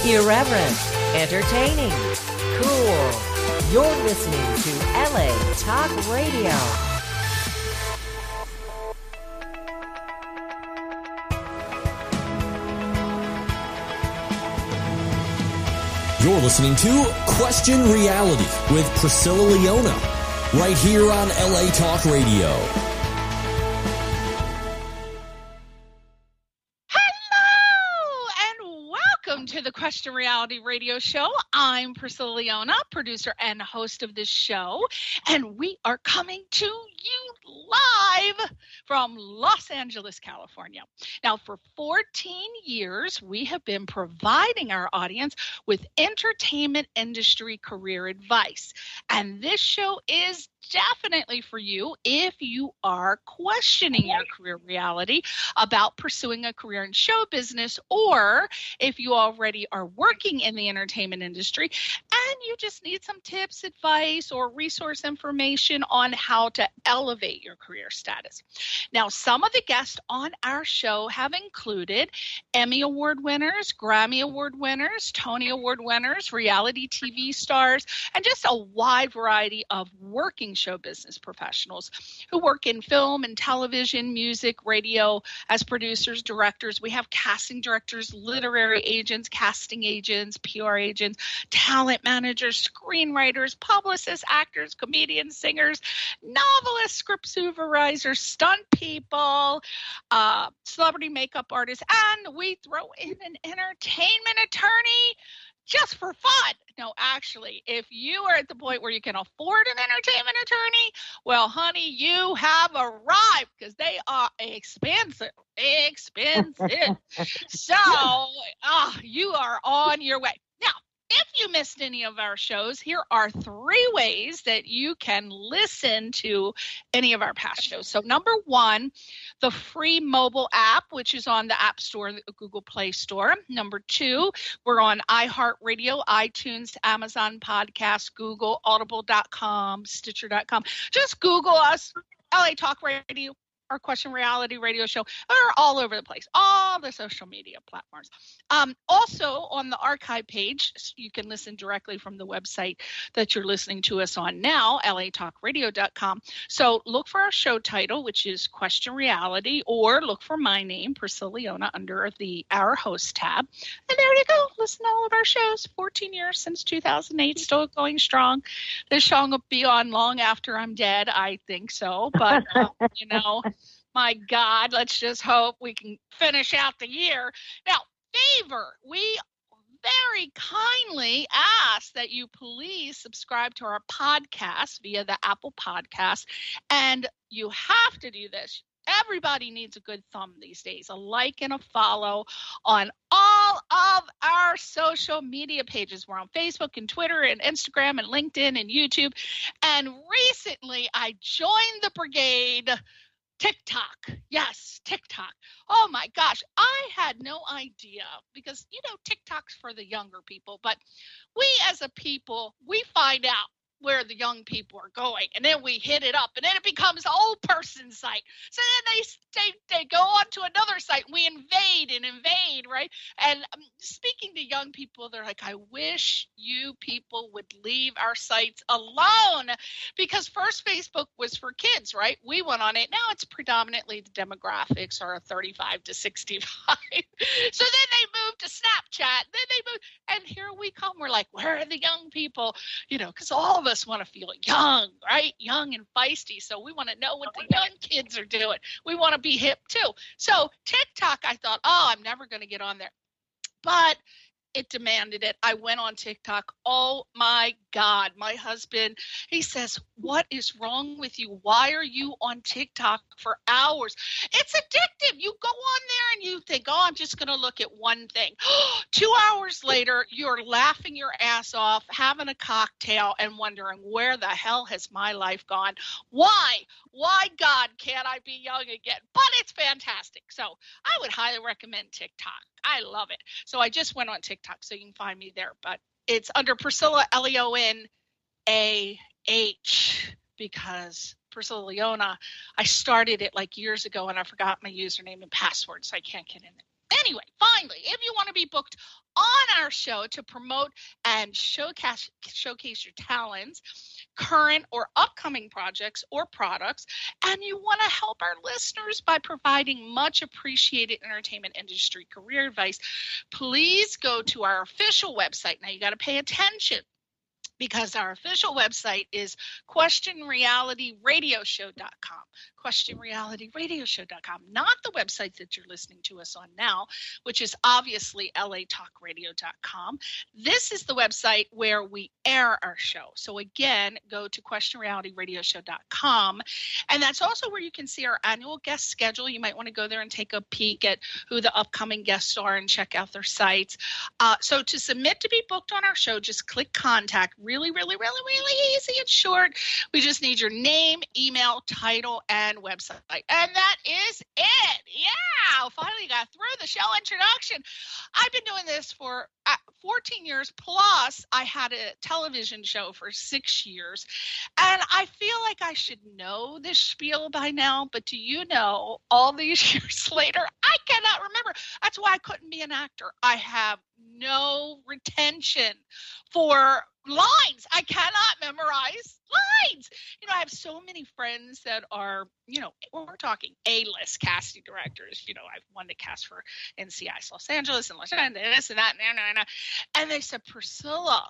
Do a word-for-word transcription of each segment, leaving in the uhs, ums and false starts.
Irreverent, entertaining, cool. You're listening to L A Talk Radio. You're listening to Question Reality with Priscilla Leona, right here on L A Talk Radio. To the Question Reality Radio Show. I'm Priscilla Leona, producer and host of this show, and we are coming to you live from Los Angeles, California. Now, for fourteen years, we have been providing our audience with entertainment industry career advice, and this show is definitely for you if you are questioning your career reality about pursuing a career in show business, or if you already are working in the entertainment industry and you just need some tips, advice, or resource information on how to elevate your career status. Now, some of the guests on our show have included Emmy Award winners, Grammy Award winners, Tony Award winners, reality T V stars, and just a wide variety of working show business professionals who work in film and television, music, radio as producers, directors. We have casting directors, literary agents, casting agents, P R agents, talent managers, screenwriters, publicists, actors, comedians, singers, novelists, script supervisors, stunt people, uh, celebrity makeup artists, and we throw in an entertainment attorney just for fun. No, actually, if you are at the point where you can afford an entertainment attorney, well, honey, you have arrived, because they are expensive, expensive. So, uh, you are on your way. Now, if you missed any of our shows, here are three ways that you can listen to any of our past shows. So number one, the free mobile app, which is on the App Store, the Google Play Store. Number two, we're on iHeartRadio, iTunes, Amazon Podcast, Google, Audible dot com, Stitcher dot com. Just Google us, L A Talk Radio. Our Question Reality Radio Show are all over the place, all the social media platforms. Um, also, on the archive page, you can listen directly from the website that you're listening to us on now, L A Talk Radio dot com. So look for our show title, which is Question Reality, or look for my name, Priscilla Leona, under the Our Host tab. And there you go. Listen to all of our shows. fourteen years since two thousand eight, still going strong. This show will be on long after I'm dead. I think so. But, uh, you know, my God, let's just hope we can finish out the year. Now, favor, we very kindly ask that you please subscribe to our podcast via the Apple Podcast. And you have to do this. Everybody needs a good thumb these days, a like and a follow on all of our social media pages. We're on Facebook and Twitter and Instagram and LinkedIn and YouTube. And recently I joined the brigade, TikTok. Yes, TikTok. Oh my gosh, I had no idea, because, you know, TikTok's for the younger people, but we as a people, we find out where the young people are going, and then we hit it up, and then it becomes an old person site. So then they they, they go on to another site, and we invade and invade, right? And um, speaking to young people, they're like, I wish you people would leave our sites alone, because first Facebook was for kids, right? We went on it. Now it's predominantly the demographics are thirty-five to sixty-five. So then they moved to Snapchat. Then they moved, and here we come. We're like, where are the young people? You know, because all of us want to feel young, right? Young and feisty. So we want to know what the young kids are doing. We want to be hip too. So TikTok, I thought, oh, I'm never going to get on there. But it demanded it. I went on TikTok. Oh my God, my husband, he says, what is wrong with you? Why are you on TikTok for hours? It's addictive. You go on there and you think, oh, I'm just going to look at one thing. Two hours later, you're laughing your ass off, having a cocktail, and wondering, where the hell has my life gone? Why? Why, God, can't I be young again? But it's fantastic. So I would highly recommend TikTok. I love it. So I just went on TikTok, so you can find me there. But it's under Priscilla, L E O N A H, because Priscilla Leona, I started it like years ago, and I forgot my username and password, so I can't get in it. Anyway, finally, if you want to be booked on our show to promote and showcase showcase your talents, current or upcoming projects or products, and you want to help our listeners by providing much appreciated entertainment industry career advice, please go to our official website. Now you got to pay attention, because our official website is question reality radio show dot com. question reality radio show dot com, not the website that you're listening to us on now, which is obviously L A talk radio dot com. This is the website where we air our show. So again, go to question reality radio show dot com. And that's also where you can see our annual guest schedule. You might want to go there and take a peek at who the upcoming guests are and check out their sites. Uh, so to submit to be booked on our show, just click contact. Really, really, really, really easy and short. We just need your name, email, title, and website. And that is it. Yeah, finally got through the show introduction. I've been doing this for uh, fourteen years, plus I had a television show for six years. And I feel like I should know this spiel by now, but do you know, all these years later, I cannot remember. That's why I couldn't be an actor. I have no retention for lines. I cannot memorize lines. You know, I have so many friends that are, you know, we're talking A-list casting directors. You know, I've wanted to cast for N C I S Los Angeles and Los Angeles, this and that, and, and, and, and they said, Priscilla,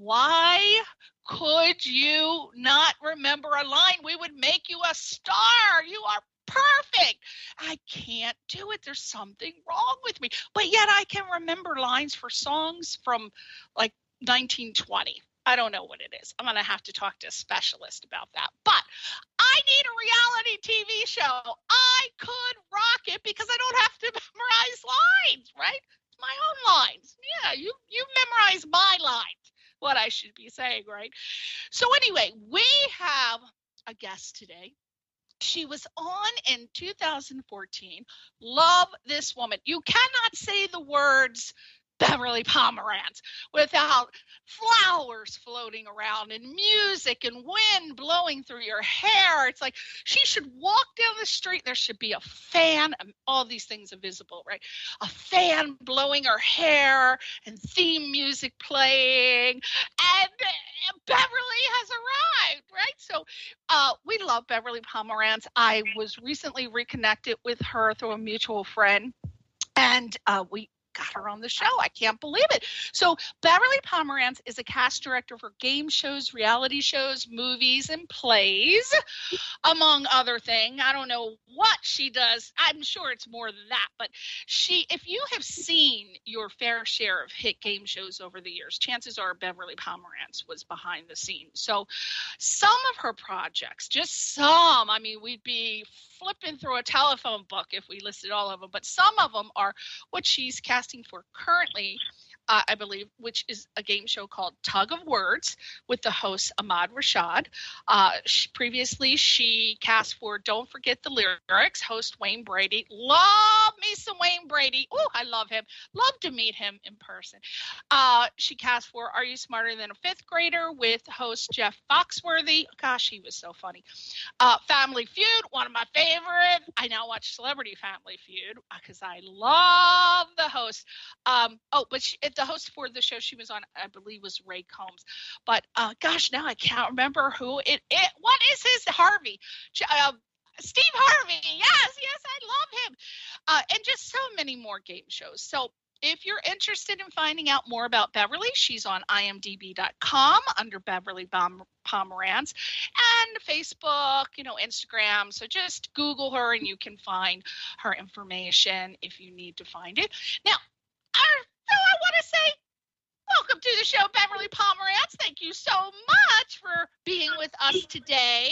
why could you not remember a line? We would make you a star. You are perfect. I can't do it. There's something wrong with me. But yet I can remember lines for songs from like nineteen twenty. I don't know what it is. I'm going to have to talk to a specialist about that. But I need a reality T V show. I could rock it because I don't have to memorize lines, right? It's my own lines. Yeah, you, you memorize my lines, what I should be saying, right? So anyway, we have a guest today. She was on in two thousand fourteen. Love this woman. You cannot say the words Beverly Pomerantz without flowers floating around and music and wind blowing through your hair. It's like she should walk down the street. There should be a fan, and all these things are visible, right? A fan blowing her hair and theme music playing, and Beverly has arrived, right? So uh, we love Beverly Pomerantz. I was recently reconnected with her through a mutual friend, and uh, we got her on the show. I can't believe it. So Beverly Pomerantz is a cast director for game shows, reality shows, movies, and plays, among other things. I don't know what she does. I'm sure it's more than that. But she, if you have seen your fair share of hit game shows over the years, chances are Beverly Pomerantz was behind the scenes. So some of her projects, just some, I mean, we'd be flipping through a telephone book if we listed all of them, but some of them are what she's casting for currently, uh, I believe, which is a game show called Tug of Words with the host Ahmad Rashad. Uh, she, previously, she cast for Don't Forget the Lyrics, host Wayne Brady. Love me some Wayne Brady. Oh, I love him. Love to meet him in person. Uh, she cast for Are You Smarter Than a Fifth Grader with host Jeff Foxworthy. Gosh, he was so funny. Uh, Family Feud, one of my favorites. I now watch Celebrity Family Feud because I love the host. Um, oh, but she, the host for the show she was on, I believe, was Ray Combs. But uh, gosh, now I can't remember who it. it what is his Harvey? Uh, Steve Harvey. Yes, yes, I love him. Uh, and just so many more game shows. So if you're interested in finding out more about Beverly, she's on I M D B dot com under Beverly Pomerantz, and Facebook, you know, Instagram. So just Google her and you can find her information if you need to find it. Now, our, so I want to say welcome to the show, Beverly Pomerantz. Thank you so much for being with us today.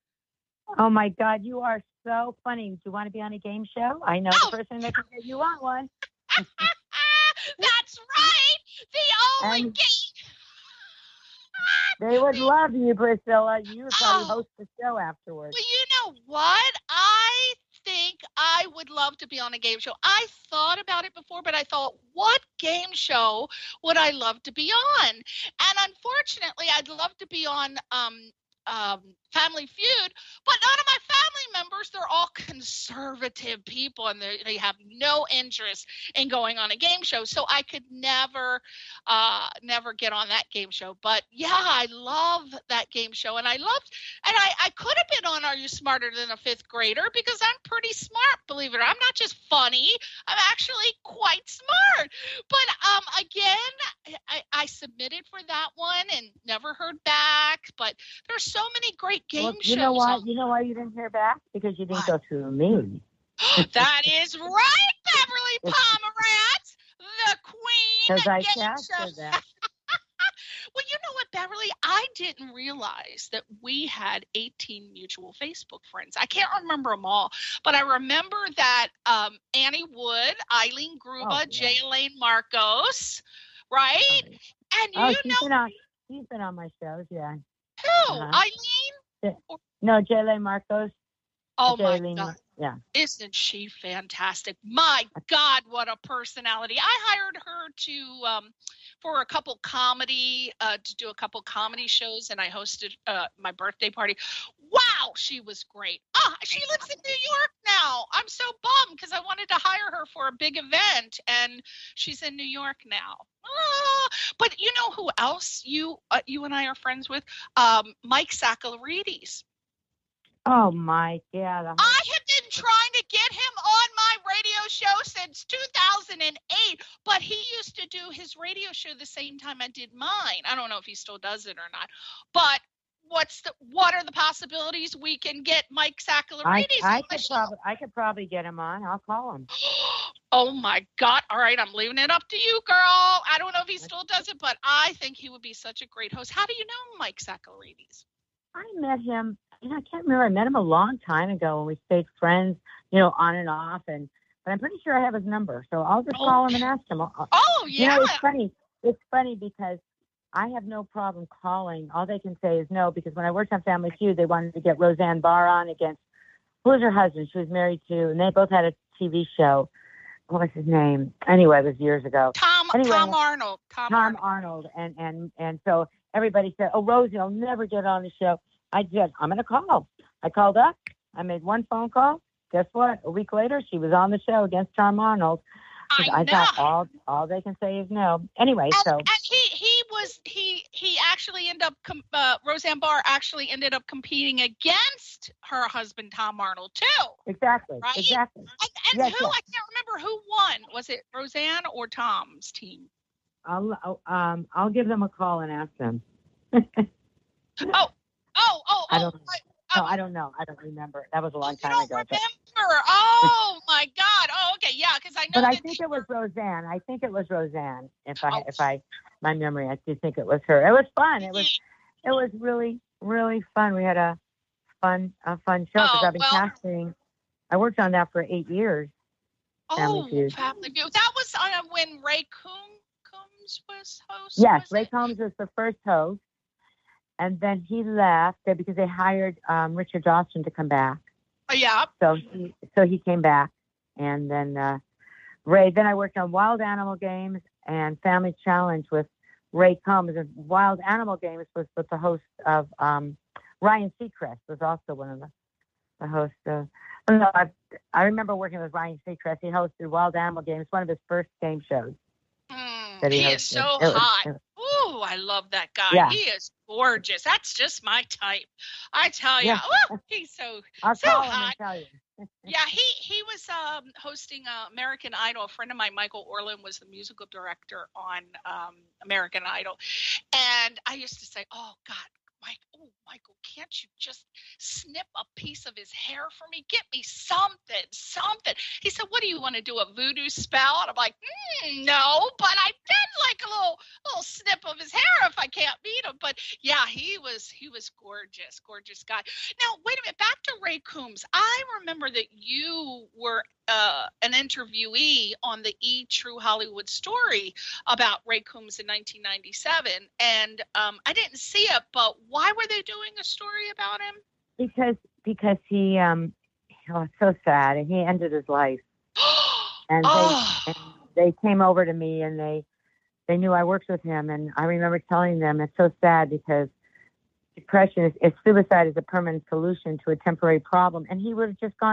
Oh, my God, you are so funny. Do you want to be on a game show? I know oh. the person that can get you on one. That's right. The only and game. They would love you, Priscilla. You would probably oh. host the show afterwards. Well, you know what? I think I would love to be on a game show. I thought about it before, but I thought, what game show would I love to be on? And unfortunately, I'd love to be on um, um, Family Feud, but none of my family members, they're all conservative people, and they, they have no interest in going on a game show. So I could never, uh, never get on that game show. But yeah, I love that game show, and I loved, and I, I could have been on Are You Smarter Than a Fifth Grader, because I'm pretty smart, believe it or not. I'm not just funny. I'm actually quite smart. But um, again, I, I submitted for that one and never heard back. But there's so many great game well, shows. You know why? on- You know why you didn't hear back? Because you didn't Why? go through me. That is right, Beverly Pomerantz, the queen. Because I game casted show. that. Well, you know what, Beverly? I didn't realize that we had eighteen mutual Facebook friends. I can't remember them all, but I remember that um, Annie Wood, Eileen Gruba, Oh, yeah. J. Elaine Marcos, right? And Oh, you she's know been on. She's been on my shows. Yeah. who? Uh-huh. Eileen? No, J. Marcos. Oh, my Jaylene, God. Yeah. Isn't she fantastic? My God, what a personality. I hired her to um, for a couple comedy, uh, to do a couple comedy shows, and I hosted uh, my birthday party. Wow, she was great. Ah, she lives in New York now. I'm so bummed because I wanted to hire her for a big event, and she's in New York now. Ah, but you know who else you uh, you and I are friends with? Um, Mike Sakalaridis. Oh my God. I have been trying to get him on my radio show since two thousand eight, but he used to do his radio show the same time I did mine. I don't know if he still does it or not, but what's the what are the possibilities we can get Mike I, Sakalaridis I on my could show? probably I could probably get him on. I'll call him. Oh my God. All right, I'm leaving it up to you, girl. I don't know if he still does it, but I think he would be such a great host. How do you know Mike Sakalaridis? I met him. You know, I can't remember. I met him a long time ago when we stayed friends. You know, on and off. And but I'm pretty sure I have his number, so I'll just Oh. call him and ask him. I'll- Oh, You yeah. know, it's funny. It's funny because I have no problem calling. All they can say is no, because when I worked on Family Feud, they wanted to get Roseanne Barr on against, who was her husband? She was married to, and they both had a T V show. What was his name? Anyway, it was years ago. Tom Anyway, Tom Arnold. Tom, Tom Arnold. Arnold. And, and, and so everybody said, oh, Rosie, I'll never get on the show. I said, I'm going to call. I called up. I made one phone call. Guess what? A week later, she was on the show against Tom Arnold. I, I know. thought all all they can say is no. Anyway, And, so and he he was he he actually ended up com- uh, Roseanne Barr actually ended up competing against her husband Tom Arnold too. exactly, Right? exactly. And, and Yes, who yes. I can't remember who won. Was it Roseanne or Tom's team? I'll I'll, um I'll give them a call and ask them. Oh oh oh I oh! don't- I, No, I, I don't know. I don't remember. That was a long you time don't ago. remember? But, Oh my God! Oh okay, yeah, because I know but I that. think it was Roseanne. I think it was Roseanne. If I Oh. if I my memory, I do think it was her. It was fun. It was it was really really fun. We had a fun a fun show because Oh, I've been well- casting. I worked on that for eight years. Family oh, Feud. Family Feud. That was uh, when Ray Combs Combs was host. Yes, was Ray it? Combs was the first host, and then he left because they hired um, Richard Dawson to come back. Oh, yeah. So he so he came back, and then uh, Ray. Then I worked on Wild Animal Games and Family Challenge with Ray Combs. And Wild Animal Games was with the host of um, Ryan Seacrest was also one of the, the hosts of. I don't know. I, I remember working with Ryan Seacrest. He hosted Wild Animal Games, one of his first game shows. Mm, That he he is hosted. so It was- hot. it was- Ooh, I love that guy. Yeah. He is gorgeous. That's just my type. I tell you. Yeah. Ooh, he's so I'll so call him hot. and tell you. Yeah, he he was um, hosting uh, American Idol. A friend of mine, Michael Orland, was the musical director on um, American Idol, and I used to say, "Oh God, Mike, oh Michael, can't you just snip a piece of his hair for me? Get me something, something." He said, "What do you want to do, a voodoo spell?" And I'm like, mm, "No, but I did like a little little snip of his hair if I can't meet him." But yeah, he was he was gorgeous, gorgeous guy. Now, wait a minute, back to Ray Combs. I remember that you were uh, an interviewee on the E! True Hollywood Story about Ray Combs in nineteen ninety-seven, and um, I didn't see it, but why were they doing a story about him? Because because he um oh, it's so sad, and he ended his life. And they Oh, and they came over to me and they they knew I worked with him, and I remember telling them it's so sad because depression is, is suicide is a permanent solution to a temporary problem, and he would have just gone on.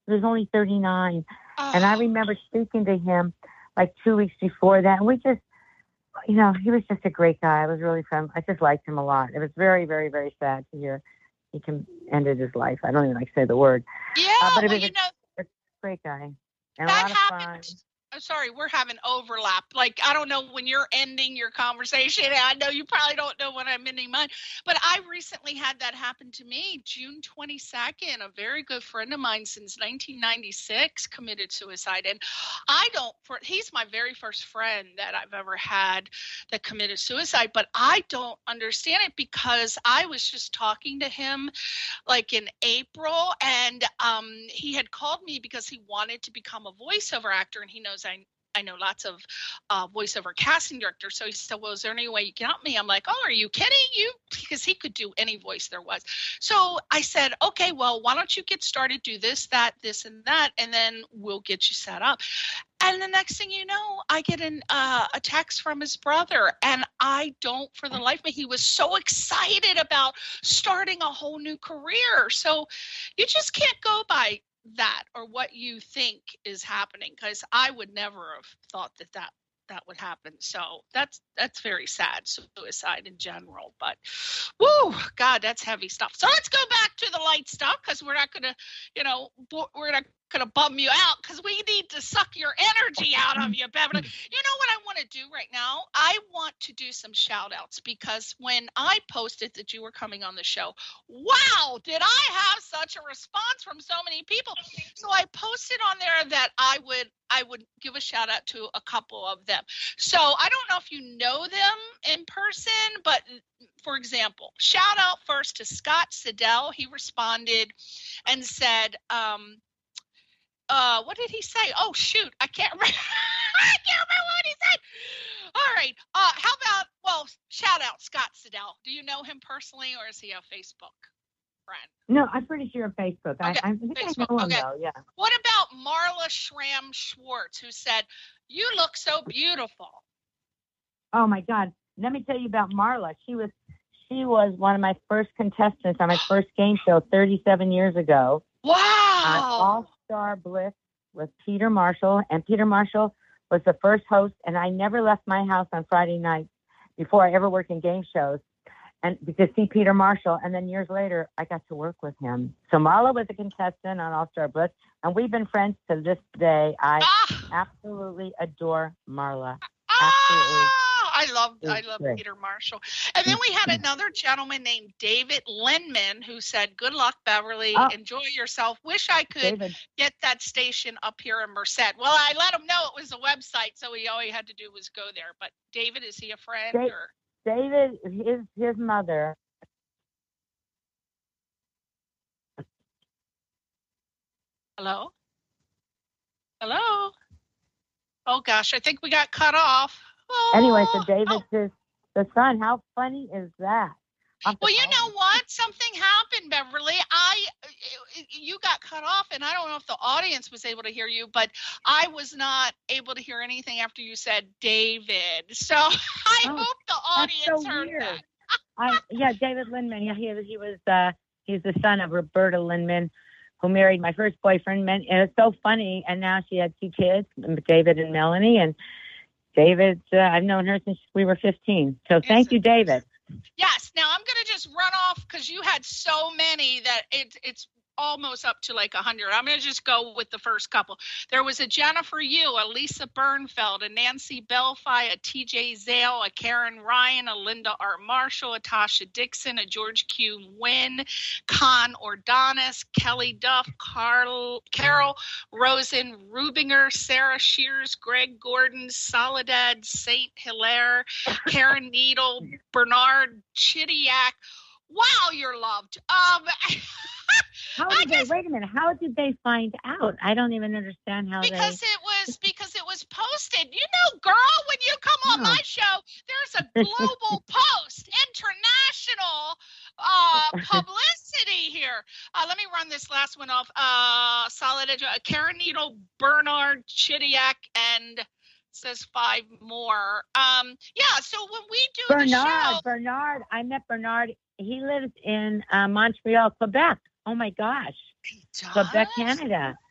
He was only thirty-nine. Oh. And I remember speaking to him like two weeks before that. And we just, you know, he was just a great guy. I was really fun. I just liked him a lot. It was very, very, very sad to hear he can ended his life. I don't even like to say the word. Yeah, uh, but it well, was you know, a great guy. And a that lot of happened. fun. I'm sorry, we're having overlap. Like, I don't know when you're ending your conversation. I know you probably don't know when I'm ending mine. But I recently had that happen to me. June twenty-second, a very good friend of mine since nineteen ninety-six committed suicide. And I don't, for, he's my very first friend that I've ever had that committed suicide. But I don't understand it because I was just talking to him like in April. And um, he had called me because he wanted to become a voiceover actor. And he knows I I know lots of uh, voiceover casting directors. So he said, well, is there any way you can help me? I'm like, oh, are you kidding? You? Because he could do any voice there was. So I said, okay, well, why don't you get started, do this, that, this, and that, and then we'll get you set up. And the next thing you know, I get an, uh, a text from his brother, and I don't, for the life of me, he was so excited about starting a whole new career. So you just can't go by that or what you think is happening, because I would never have thought that that that would happen. So that's that's very sad, suicide in general. But whoo, God, that's heavy stuff. So let's go back to the light stuff, because we're not gonna, you know, we're not gonna bum you out, because we need to suck your energy out of you, Beverly. You know what I want to do right now? I want to do some shout outs, because when I posted that you were coming on the show, wow, did I have such a response from so many people. So I posted on there that I would I would give a shout out to a couple of them. So I don't know if you know them in person, but for example, shout out first to Scott Siddell. He responded and said, um, uh, what did he say? Oh, shoot. I can't remember. I can't remember what he said. All right. Uh, how about, well, shout out Scott Siddell. Do you know him personally, or is he a Facebook friend? No, I'm pretty sure on Facebook. Okay. I, I think Facebook. I know him, Okay. though, yeah. What about Marla Schramm Schwartz, who said, you look so beautiful? Oh, my God. Let me tell you about Marla. She was she was one of my first contestants on my first game show thirty-seven years ago. Wow. On All-Star Bliss with Peter Marshall. And Peter Marshall was the first host, and I never left my house on Friday nights before I ever worked in game shows. And to see Peter Marshall, and then years later, I got to work with him. So Marla was a contestant on All-Star Bliss, and we've been friends to this day. I ah. absolutely adore Marla. Absolutely. Ah. I love I love great. Peter Marshall. And then we had another gentleman named David Lindman who said, good luck, Beverly. Oh. Enjoy yourself. Wish I could David. get that station up here in Merced. Well, I let him know it was a website, so he all he had to do was go there. But David, is he a friend? Da- or? David, his, his mother. Hello? Hello? Oh, gosh, I think we got cut off. Oh, anyway, so David's oh. his the son. How funny is that? Well, you know what? Something happened, Beverly. I, you got cut off, and I don't know if the audience was able to hear you, but I was not able to hear anything after you said David. So I oh, hope the audience so heard weird. that. I, yeah, David Lindman. Yeah, he was. He was. Uh, he's the son of Roberta Lindman, who married my first boyfriend. And it's so funny. And now she had two kids, David and Melanie, and. David, uh, I've known her since we were fifteen. So thank you, David. Yes. Now I'm going to just run off because you had so many that it, it's almost up to like one hundred. I'm going to just go with the first couple. There was a Jennifer Yu, a Lisa Bernfeld, a Nancy Belfi, a T J Zale, a Karen Ryan, a Linda R. Marshall, a Tasha Dixon, a George Q. Wynn, Con Ordonis, Kelly Duff, Carl, Carol Rosen Rubinger, Sarah Shears, Greg Gordon, Soledad Saint Hilaire, Karen Needle, Bernard Chidiak. Wow, you're loved. Um, how did guess, they, wait a minute. How did they find out? I don't even understand how because they. Because it was because it was posted. You know, girl, when you come on oh. my show, there's a global post, international uh, publicity here. Uh, let me run this last one off. Uh, Solid Edge, uh, Karen Needle, Bernard Chidiak, and says five more. Um, yeah. So when we do Bernard, the show, Bernard, I met Bernard. He lives in uh, Montreal, Quebec. Oh my gosh, he does? Quebec, Canada.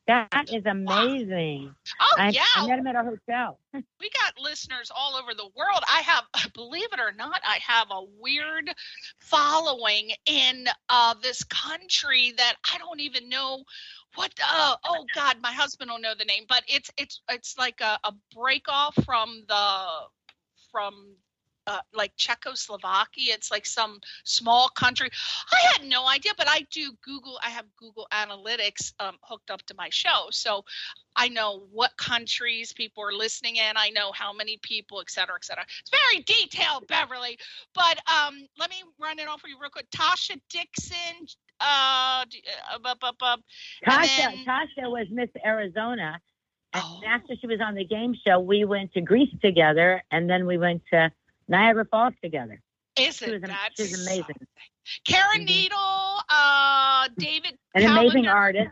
That is amazing. Oh, I, yeah. I met him at our hotel. We got listeners all over the world. I have, believe it or not, I have a weird following in uh, this country that I don't even know what. Uh, oh God, my husband will know the name, but it's it's it's like a, a break off from the from. Uh, like Czechoslovakia. It's like some small country. I had no idea, but I do Google. I have Google Analytics um, hooked up to my show. So I know what countries people are listening in. I know how many people, et cetera, et cetera. It's very detailed, Beverly. But um, let me run it off for you real quick. Tasha Dixon. Uh, uh, uh, uh, uh, Tasha, then, Tasha was Miss Arizona. And oh. after she was on the game show, we went to Greece together, and then we went to Niagara Falls together. Isn't she was, that she was amazing? Something? Karen mm-hmm. Needle, uh, David An Calendar, amazing artist.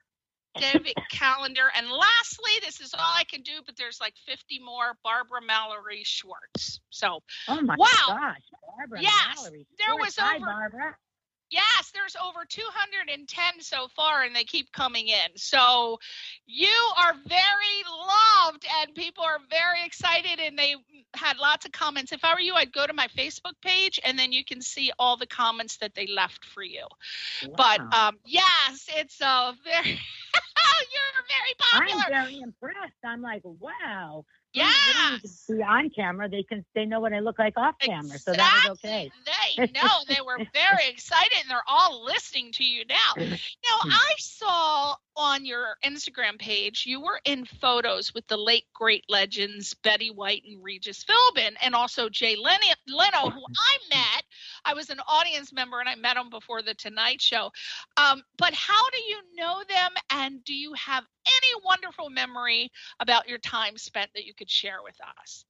David Calendar. And lastly, this is all I can do, but there's like fifty more, Barbara Mallory Schwartz. So, oh my wow. gosh, Barbara yes, Mallory there Schwartz. was over. Hi, Barbara. Yes, there's over two hundred ten so far, and they keep coming in. So you are very loved, and people are very excited, and they had lots of comments. If I were you, I'd go to my Facebook page, and then you can see all the comments that they left for you. Wow. But, um, yes, it's a very – you're very popular. I'm very impressed. I'm like, wow. Yeah. They don't need to be on camera. They can. They know what I look like off camera, exactly. So that was okay. They know. They were very excited, and they're all listening to you now. Now, I saw on your Instagram page you were in photos with the late great legends Betty White and Regis Philbin, and also Jay Leno, Leno, who I met. I was an audience member, and I met him before the Tonight Show. Um, but how do you know them, and do you have any wonderful memory about your time spent that you could share with us?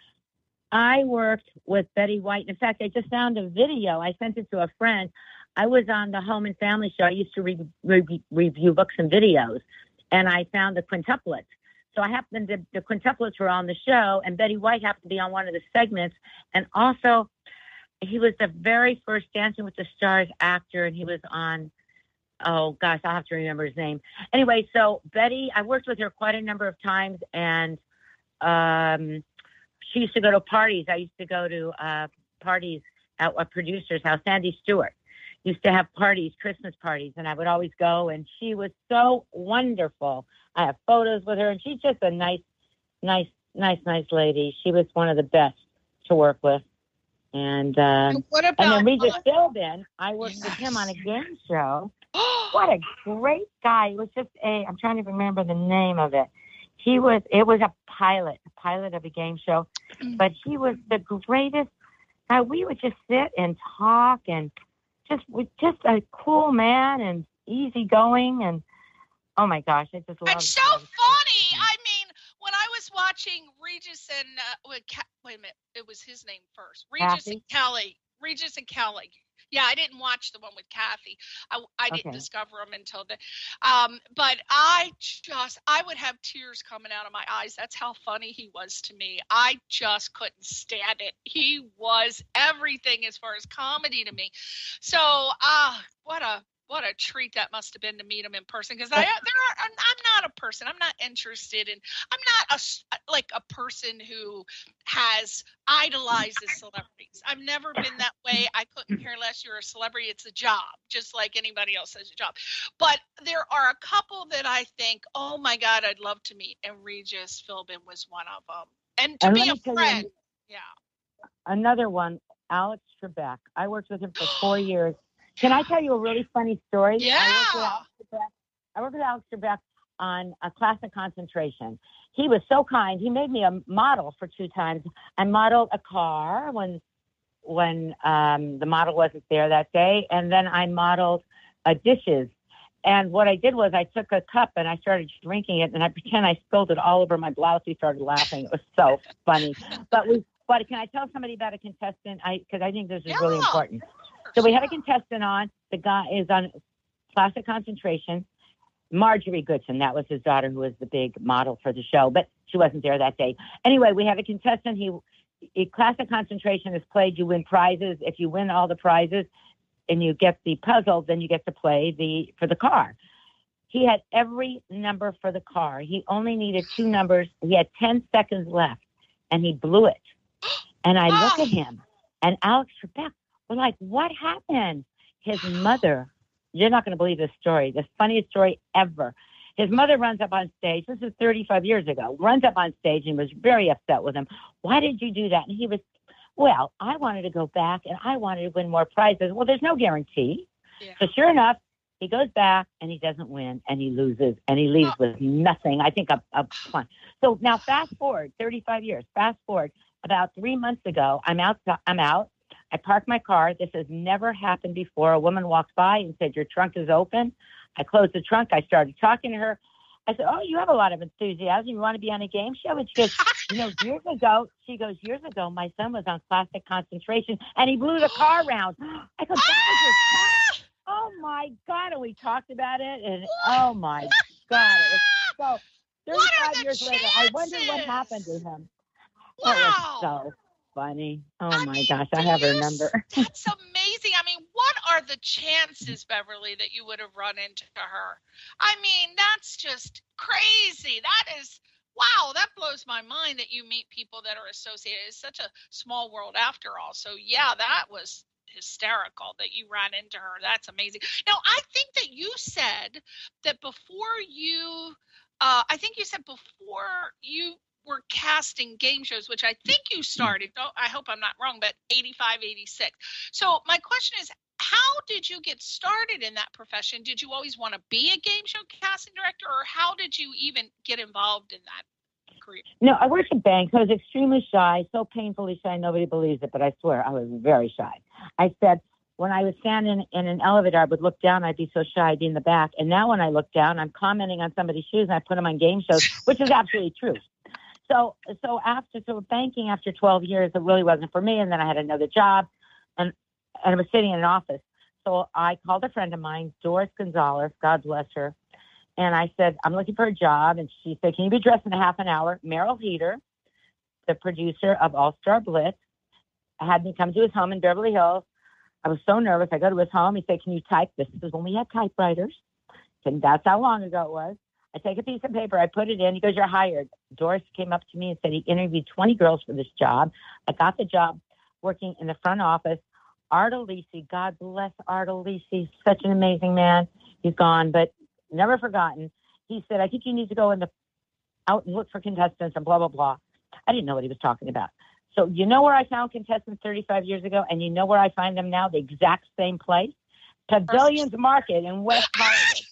I worked with Betty White. In fact, I just found a video. I sent it to a friend. I was on the Home and Family Show. I used to re- re- review books and videos, and I found the quintuplets. So I happened to, the quintuplets were on the show, and Betty White happened to be on one of the segments. And also, he was the very first Dancing with the Stars actor, and he was on, oh gosh, I'll have to remember his name. Anyway, so Betty, I worked with her quite a number of times, and um, she used to go to parties. I used to go to uh, parties at a producer's house. Sandy Stewart used to have parties, Christmas parties, and I would always go, and she was so wonderful. I have photos with her, and she's just a nice, nice, nice, nice lady. She was one of the best to work with. And, uh, and what about and then Regis Philbin, I worked yes. with him on a game show. What a great guy. It was just a, I'm trying to remember the name of it. He was, it was a pilot, a pilot of a game show, but he was the greatest. Uh, we would just sit and talk and just, just a cool man and easygoing. And oh my gosh, I just love it. It's so funny. I mean, when I was watching Regis and, uh, wait, wait a minute, it was his name first. Regis Kathy? and Kelly. Regis and Kelly. Yeah, I didn't watch the one with Kathy. I, I didn't okay. discover them until the, um, but I just, I would have tears coming out of my eyes. That's how funny he was to me. I just couldn't stand it. He was everything as far as comedy to me. So, ah, uh, what a, what a treat that must have been to meet him in person. Because I, there are, I'm, I'm not a person. I'm not interested in. I'm not a like a person who has idolizes celebrities. I've never been that way. I couldn't care less. You're a celebrity. It's a job, just like anybody else has a job. But there are a couple that I think, oh my God, I'd love to meet. And Regis Philbin was one of them. And to and be a friend, you, yeah. Another one, Alex Trebek. I worked with him for four years. Can I tell you a really funny story? Yeah. I worked with Alex Trebek, I worked with Alex Trebek on a class of concentration. He was so kind. He made me a model for two times. I modeled a car when when um, the model wasn't there that day, and then I modeled uh, dishes. And what I did was I took a cup and I started drinking it, and I pretend I spilled it all over my blouse. He started laughing. It was so funny. But we. But can I tell somebody about a contestant? I because I think this is yeah. really important. So we had a contestant on. The guy is on classic concentration. Marjorie Goodson, that was his daughter, who was the big model for the show, but she wasn't there that day. Anyway, we had a contestant. He, he classic concentration is played. You win prizes. If you win all the prizes and you get the puzzle, then you get to play the for the car. He had every number for the car. He only needed two numbers. He had ten seconds left, and he blew it. And I look at him, and Alex Trebek, we're like, what happened? His mother, you're not going to believe this story, the funniest story ever. His mother runs up on stage. This is thirty-five years ago. Runs up on stage and was very upset with him. Why did you do that? And he was, well, I wanted to go back, and I wanted to win more prizes. Well, there's no guarantee. Yeah. So sure enough, he goes back, and he doesn't win, and he loses, and he leaves oh. with nothing. I think a, a fun. So now fast forward, thirty-five years. Fast forward, about three months ago, I'm out. I'm out. I park my car. This has never happened before. A woman walks by and said, your trunk is open. I closed the trunk. I started talking to her. I said, oh, you have a lot of enthusiasm. You want to be on a game show? And she goes, you know, years ago, she goes, years ago, my son was on classic concentration, and he blew the car around. I go, that was your son? Oh, my God. And we talked about it. And, oh, my God. It was so, thirty-five years later, I wonder what happened to him. Wow. It was so funny. Oh, I my mean, gosh. I have her number. That's amazing. I mean, what are the chances, Beverly, that you would have run into her? I mean, that's just crazy. That is, wow, that blows my mind that you meet people that are associated. It's such a small world after all. So, yeah, that was hysterical that you ran into her. That's amazing. Now, I think that you said that before you, uh, I think you said before you were casting game shows, which I think you started, oh, I hope I'm not wrong, but eighty-five, eighty-six. So my question is, how did you get started in that profession? Did you always want to be a game show casting director, or how did you even get involved in that career? No, I worked at banks. I was extremely shy, so painfully shy, nobody believes it, but I swear I was very shy. I said, when I was standing in an elevator, I would look down, I'd be so shy, I'd be in the back. And now when I look down, I'm commenting on somebody's shoes, and I put them on game shows, which is absolutely true. So, so after, so banking after twelve years, it really wasn't for me. And then I had another job, and, and I was sitting in an office. So I called a friend of mine, Doris Gonzalez, God bless her. And I said, I'm looking for a job. And she said, can you be dressed in a half an hour? Merrill Heater, the producer of All Star Blitz, had me come to his home in Beverly Hills. I was so nervous. I go to his home. He said, can you type this? This is when we had typewriters. And that's how long ago it was. I take a piece of paper, I put it in. He goes, you're hired. Doris came up to me and said he interviewed twenty girls for this job. I got the job working in the front office. Art Alisi, God bless Art Alisi, such an amazing man. He's gone, but never forgotten. He said, I think you need to go in the out and look for contestants and blah, blah, blah. I didn't know what he was talking about. So you know where I found contestants thirty-five years ago, and you know where I find them now? The exact same place. Pavilions Market in West Hollywood.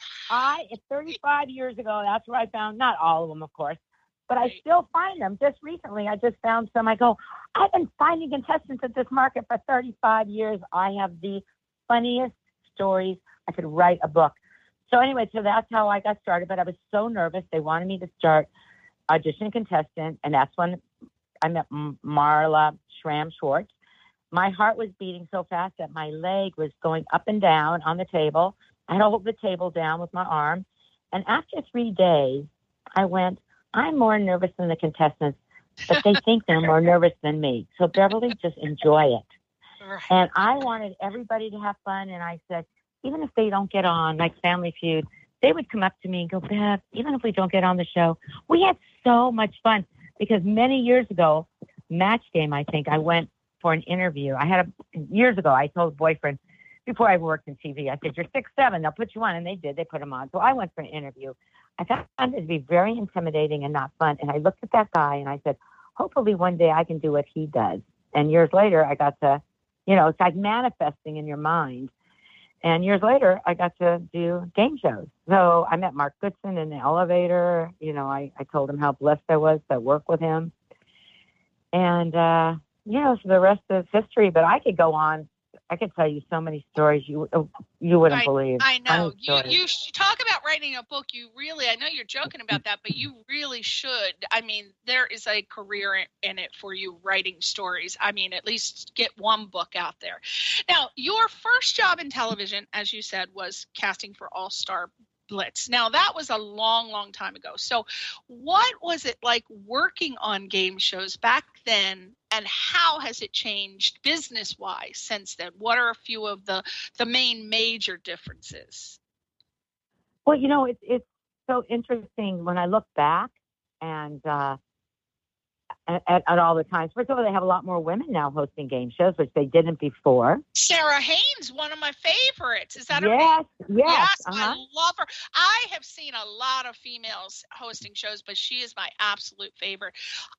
I, thirty-five years ago, that's where I found, not all of them, of course, but I still find them. Just recently, I just found some. I go, I've been finding contestants at this market for thirty-five years. I have the funniest stories. I could write a book. So anyway, so that's how I got started, but I was so nervous. They wanted me to start auditioning contestant, and that's when I met Marla Schramm Schwartz. My heart was beating so fast that my leg was going up and down on the table. I held the table down with my arm. And after three days, I went, I'm more nervous than the contestants, but they think they're more nervous than me. So Beverly, just enjoy it. Right. And I wanted everybody to have fun. And I said, even if they don't get on, like Family Feud, they would come up to me and go, Bev, even if we don't get on the show, we had so much fun. Because many years ago, Match Game, I think, I went for an interview. I had a, years ago, I told a boyfriend, before I worked in T V, I said, you're six seven, they'll put you on. And they did. They put him on. So I went for an interview. I found it to be very intimidating and not fun. And I looked at that guy and I said, hopefully one day I can do what he does. And years later, I got to, you know, it's like manifesting in your mind. And years later, I got to do game shows. So I met Mark Goodson in the elevator. You know, I, I told him how blessed I was to work with him. And, uh, you know, so the rest is history. But I could go on. I could tell you so many stories you you wouldn't I, believe. I know. You you talk about writing a book. You really, I know you're joking about that, but you really should. I mean, there is a career in it for you writing stories. I mean, at least get one book out there. Now, your first job in television, as you said, was casting for All Star Blitz. Now, that was a long, long time ago. So what was it like working on game shows back then, and how has it changed business-wise since then? What are a few of the, the main major differences? Well, you know, it's it's so interesting when I look back and uh, at, at all the times. First of all, they have a lot more women now hosting game shows, which they didn't before. Sarah Haynes, one of my favorites. Is that yes, a yes, yes? uh-huh. I love her. I have seen a lot of females hosting shows, but she is my absolute favorite.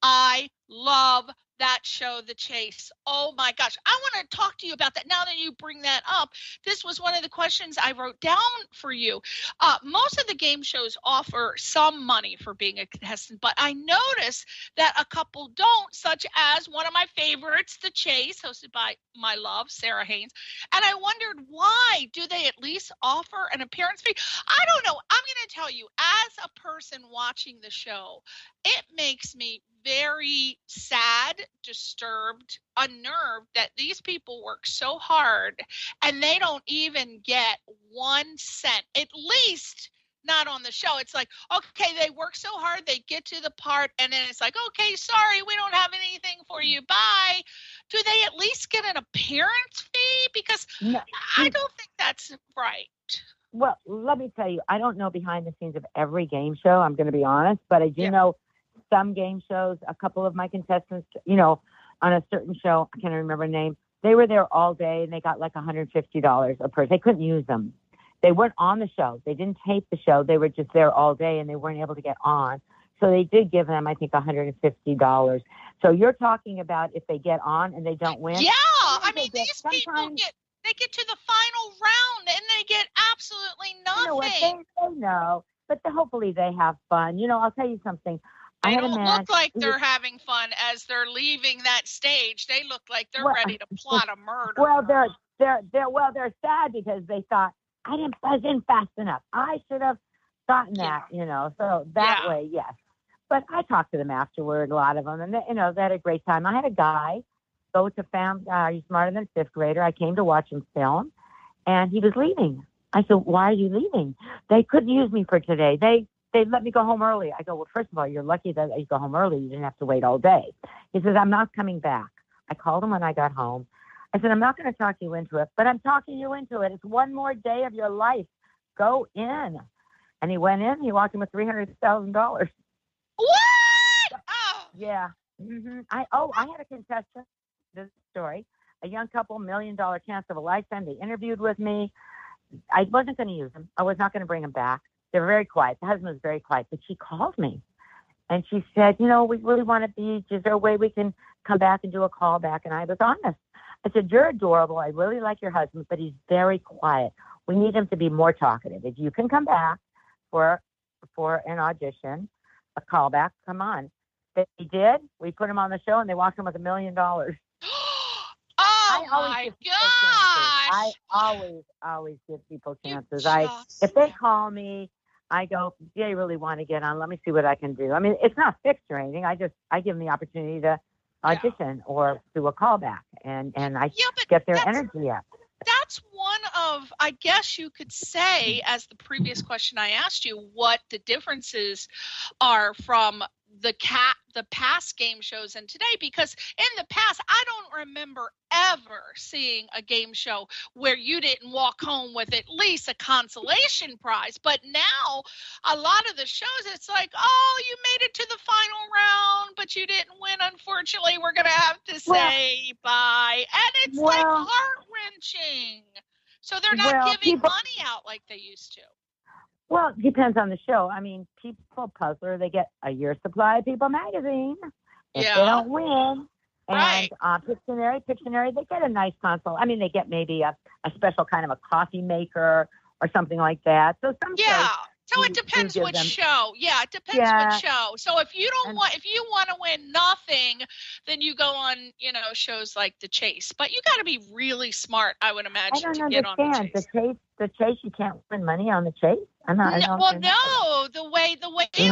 I love that show, The Chase. Oh my gosh. I want to talk to you about that. Now that you bring that up, this was one of the questions I wrote down for you. Uh, most of the game shows offer some money for being a contestant, but I noticed that a couple don't, such as one of my favorites, The Chase, hosted by my love, Sarah Haynes. And I wondered, why do they at least offer an appearance fee? I don't know. I'm going to tell you, as a person watching the show, it makes me very sad, disturbed, unnerved that these people work so hard and they don't even get one cent, at least not on the show. It's like, okay, they work so hard, they get to the part, and then it's like, okay, sorry, we don't have anything for you, bye. Do they at least get an appearance fee? Because no. I don't think that's right. Well, let me tell you, I don't know behind the scenes of every game show, I'm going to be honest, but I do Yeah. know some game shows, a couple of my contestants, you know, on a certain show, I can't remember the name, they were there all day and they got like one hundred fifty dollars a person. They couldn't use them. They weren't on the show. They didn't tape the show. They were just there all day and they weren't able to get on. So they did give them, I think, one hundred fifty dollars. So you're talking about if they get on and they don't win? Yeah. I mean, get, these people get, they get to the final round and they get absolutely nothing. You know what? They, they know, but the, hopefully they have fun. You know, I'll tell you something. They I had don't a man, look like he they're was, having fun as they're leaving that stage. They look like they're well, ready to plot a murder. Well, they're they're they're well, they're sad because they thought I didn't buzz in fast enough. I should have gotten that, Yeah. you know. So that Yeah. way, yes. But I talked to them afterward, a lot of them, and they, you know, they had a great time. I had a guy go to fam. Uh, he's smarter than a fifth grader. I came to watch him film, and he was leaving. I said, "Why are you leaving?" They couldn't use me for today. They They let me go home early. I go, well, first of all, you're lucky that you go home early. You didn't have to wait all day. He says, I'm not coming back. I called him when I got home. I said, I'm not going to talk you into it, but I'm talking you into it. It's one more day of your life. Go in. And he went in. He walked in with three hundred thousand dollars. What? Oh. Yeah. Mm-hmm. I Oh, I had a contestant, this story, a young couple, million dollar chance of a lifetime. They interviewed with me. I wasn't going to use them. I was not going to bring them back. They're very quiet. The husband was very quiet, but she called me and she said, you know, we really want to be, is there a way we can come back and do a call back? And I was honest. I said, you're adorable. I really like your husband, but he's very quiet. We need him to be more talkative. If you can come back for, for an audition, a callback, come on. They did. We put him on the show and they walked him with a million dollars. Oh I my gosh! gosh! I always, always give people chances. You I, just- if they call me, I go, they really want to get on. Let me see what I can do. I mean, it's not fixed or anything. I just, I give them the opportunity to audition or do a callback, and and I Yeah, but get their that's- energy up. That's one of, I guess you could say, as the previous question I asked you, what the differences are from the cat, the past game shows and today, because in the past, I don't remember ever seeing a game show where you didn't walk home with at least a consolation prize. But now a lot of the shows, it's like, oh, you made it to the final round, but you didn't win. Unfortunately, we're going to have to say well, bye. And it's well, like heart-wrenching. So they're not well, giving people, money out like they used to. Well, it depends on the show. I mean, People Puzzler, they get a year's supply of People Magazine if yeah. they don't win. And right. uh, Pictionary, Pictionary, they get a nice console. I mean, they get maybe a, a special kind of a coffee maker or something like that. So some yeah. shows, So you, it depends you what them, show. Yeah, it depends yeah. what show. So if you don't and, want, if you want to win nothing, then you go on, you know, shows like The Chase. But you got to be really smart, I would imagine, I don't to understand. get on The Chase. The Chase, the Chase, you can't win money on The Chase. I'm not. No, I don't well, no, the way the way mm-hmm. it worked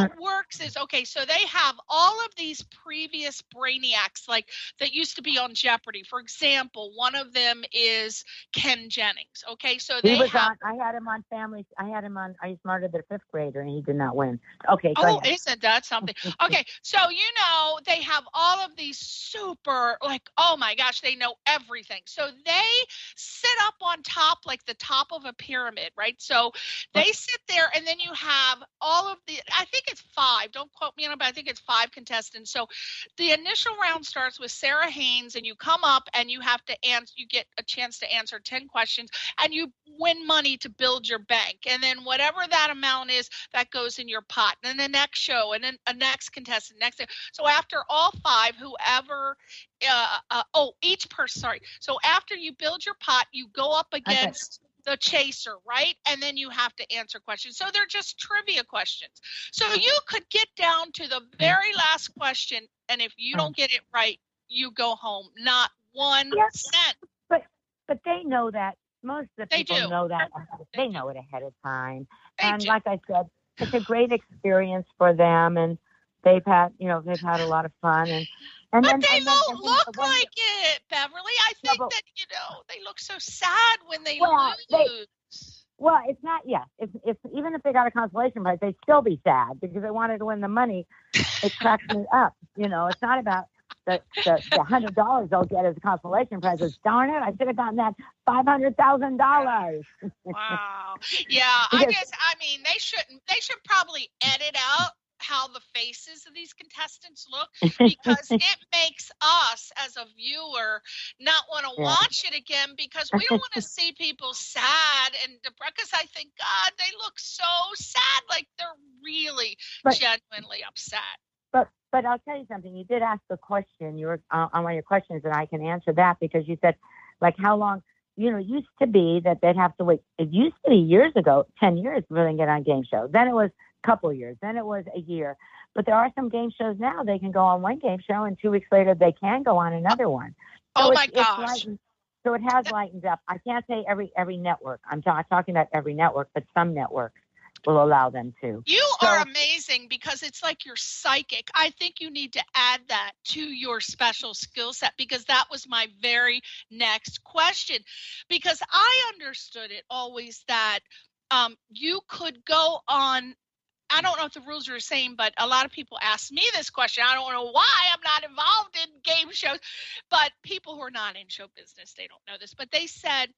works is, okay, so they have all of these previous brainiacs, like that used to be on Jeopardy. For example, one of them is Ken Jennings. Okay, so they he was have. on. I had him on Family. I had him on. Are You Smarter Than a Fifth Grader, and he did not win. Okay. Go Oh, ahead. isn't that something? Okay, so you know they have all of these super, like, oh my gosh, they know everything. So they sit up on top, like the top of a pyramid, right? So they sit there, and then you have all of the, I think it's five, don't quote me on it, but I think it's five contestants. So the initial round starts with Sarah Haynes, and you come up and you have to answer, you get a chance to answer ten questions, and you win money to build your bank. And then whatever that amount is, that goes in your pot. And then the next show, and then a next contestant, next. So after all five, whoever, uh, uh, oh, each person, sorry. So after you build your pot, you go up against the chaser, right? And then you have to answer questions. So they're just trivia questions. So you could get down to the very last question, and if you don't get it right, you go home. Not one Yes. cent. But but they know that. Most of the They people do. know that. They They do. know it ahead of time. They And do. like I said, it's a great experience for them, and they've had, you know, they've had a lot of fun. And and But then, they and then, don't and then look when- like it, Beverly. I No, think but- that, you know, they look so sad when they Well, they- lose. Well, it's not. Yeah, it's, it's even if they got a consolation prize, they'd still be sad because they wanted to win the money. It cracks me up. You know, it's not about the the, the hundred dollars they'll get as a consolation prize. It's, darn it, I should have gotten that five hundred thousand dollars. Wow. Yeah, I Because- guess, I mean, they shouldn't, they should probably edit out how the faces of these contestants look, because it makes us as a viewer not want to Yeah. watch it again, because we don't want to see people sad and depressed, because I think, God, they look so sad, like they're really But- genuinely upset. But but I'll tell you something. You did ask a question. You were uh, on one of your questions, and I can answer that because you said, like, how long? You know, it used to be that they'd have to wait. It used to be years ago, ten years before they can get on a game show. Then it was a couple of years. Then it was a year. But there are some game shows now. They can go on one game show, and two weeks later they can go on another one. So Oh it's, my it's gosh. lightened- so it has lightened up. I can't say every every network. I'm ta- talking about every network, but some networks will allow them to. You So- are amazing, because it's like you're psychic. I think you need to add that to your special skill set, because that was my very next question. Because I understood it always that um, you could go on. I don't know if the rules are the same, but a lot of people ask me this question. I don't know why I'm not involved in game shows, but people who are not in show business, they don't know this. But they said,